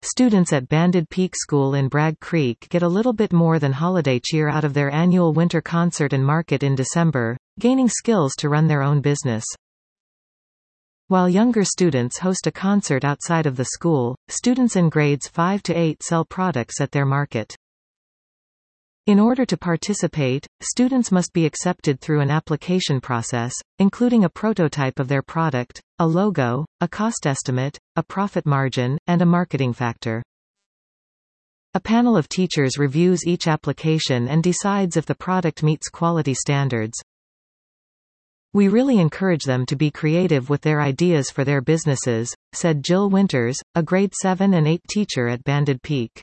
Students at Banded Peak School in Bragg Creek get a little bit more than holiday cheer out of their annual winter concert and market in December, gaining skills to run their own business. While younger students host a concert outside of the school, students in grades 5 to 8 sell products at their market. In order to participate, students must be accepted through an application process, including a prototype of their product, a logo, a cost estimate, a profit margin, and a marketing factor. A panel of teachers reviews each application and decides if the product meets quality standards. "We really encourage them to be creative with their ideas for their businesses," said Jill Winters, a grade 7 and 8 teacher at Banded Peak.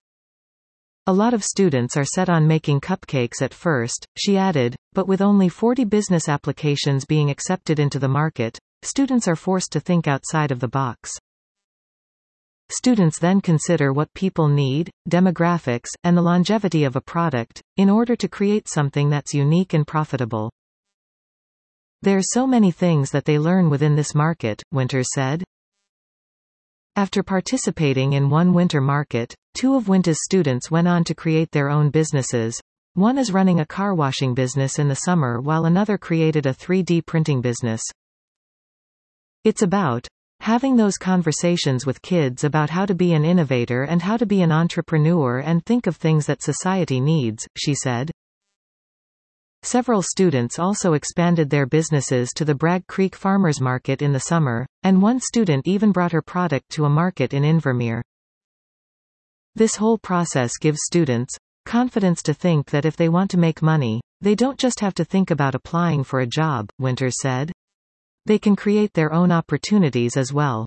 "A lot of students are set on making cupcakes at first," she added, "but with only 40 business applications being accepted into the market, students are forced to think outside of the box. Students then consider what people need, demographics, and the longevity of a product, in order to create something that's unique and profitable. There's so many things that they learn within this market," Winters said. After participating in one winter market, 2 of Winters' students went on to create their own businesses. One is running a car washing business in the summer while another created a 3D printing business. "It's about having those conversations with kids about how to be an innovator and how to be an entrepreneur and think of things that society needs," she said. Several students also expanded their businesses to the Bragg Creek Farmers Market in the summer, and one student even brought her product to a market in Invermere. "This whole process gives students confidence to think that if they want to make money, they don't just have to think about applying for a job," Winters said. "They can create their own opportunities as well."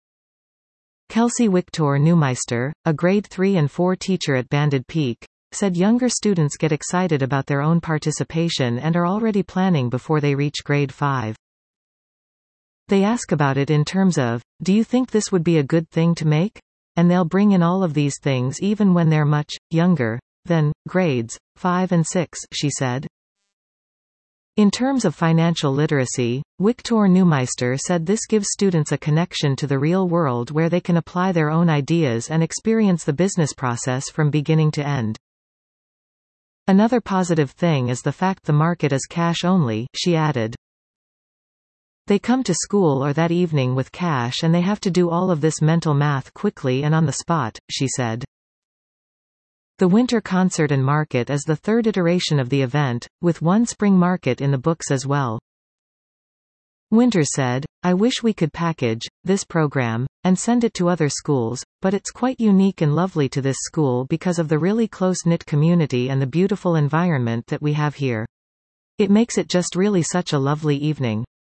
Kelsey Victor Neumeister, a grade 3 and 4 teacher at Banded Peak, said younger students get excited about their own participation and are already planning before they reach grade 5. They ask about it in terms of, "Do you think this would be a good thing to make?" And they'll bring in all of these things even when they're much younger than grades 5 and 6, she said. In terms of financial literacy, Victor Neumeister said this gives students a connection to the real world where they can apply their own ideas and experience the business process from beginning to end. "Another positive thing is the fact the market is cash only," she added. "They come to school or that evening with cash and they have to do all of this mental math quickly and on the spot," she said. The winter concert and market is the third iteration of the event, with one spring market in the books as well. Winters said, "I wish we could package this program and send it to other schools, but it's quite unique and lovely to this school because of the really close-knit community and the beautiful environment that we have here. It makes it just really such a lovely evening."